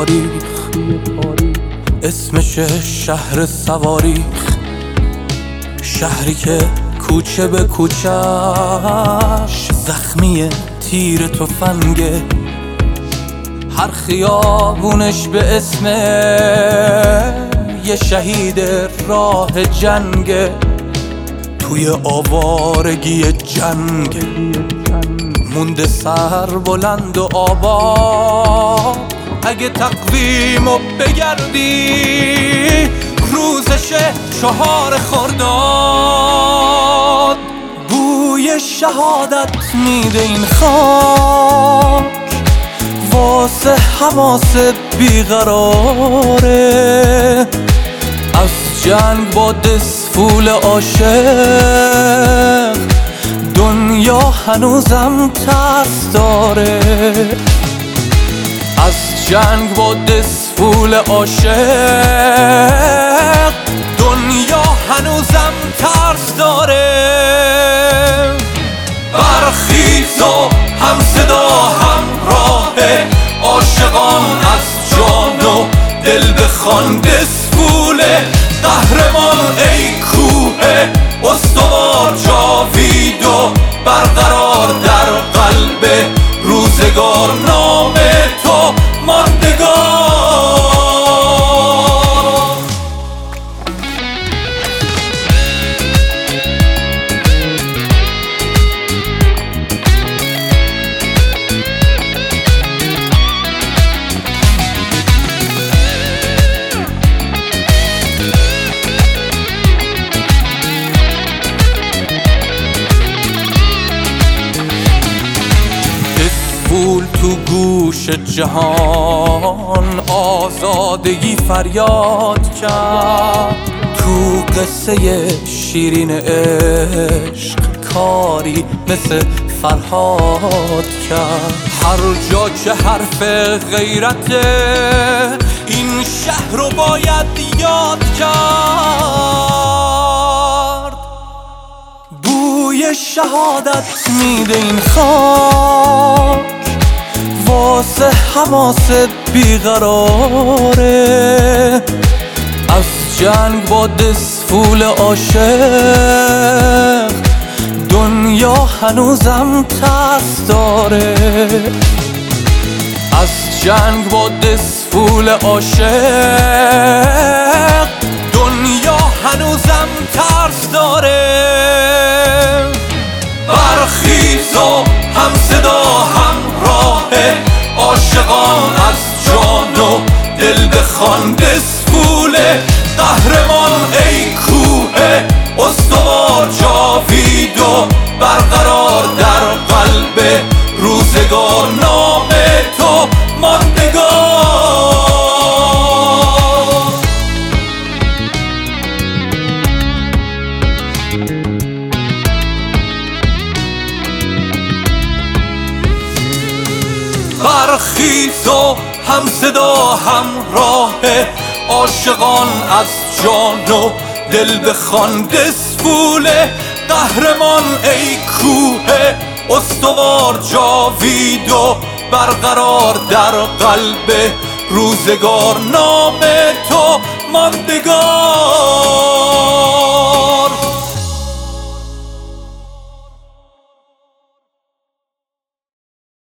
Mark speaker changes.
Speaker 1: تاریخ، اسمش شهر سواریخ، شهری که کوچه به کوچه‌اش زخمی تیر تفنگه، هر خیابونش به اسم یه شهید راه جنگه، توی آوارگی جنگ مونده سر بلند و آباد. اگه تقویمو بگردی روزش 4 خرداد، بوی شهادت میده این خاک واسه حماس بیقراره، از جنگ با دسفول عاشق دنیا هنوزم ترس داره، از جنگ با دسفول عاشق دنیا هنوزم ترس داره. برخیز و هم صدا همراه عاشقان از جان و دل بخوان، دسفول قهرمان ای کوه استوار جاوید و برقرار در قلب روزگار، نام تو ماندگار. پول تو گوش جهان آزادگی فریاد کرد، تو قصه شیرین عشق کاری مثل فرهاد کرد، هر جا که حرف غیرت این شهر رو باید یاد کرد، بوی شهادت میده این خاک واسه حماس بیقراره، از جنگ با دسفول عاشق دنیا هنوزم ترس داره، از جنگ با دسفول عاشق دنیا هنوزم ترس داره. برخیز و هم صدا همراه عاشقان از جان و دل بخوان، دسفول قهرمان ای کوه استوار جاوید و برقرار در قلب روزگار، نام تو ماندگار. برخیز و هم صدا همراه عاشقان از جان و دل بخوان، دسفول قهرمان ای کوه استوار جاوید و برقرار در قلب روزگار، نام تو ماندگار.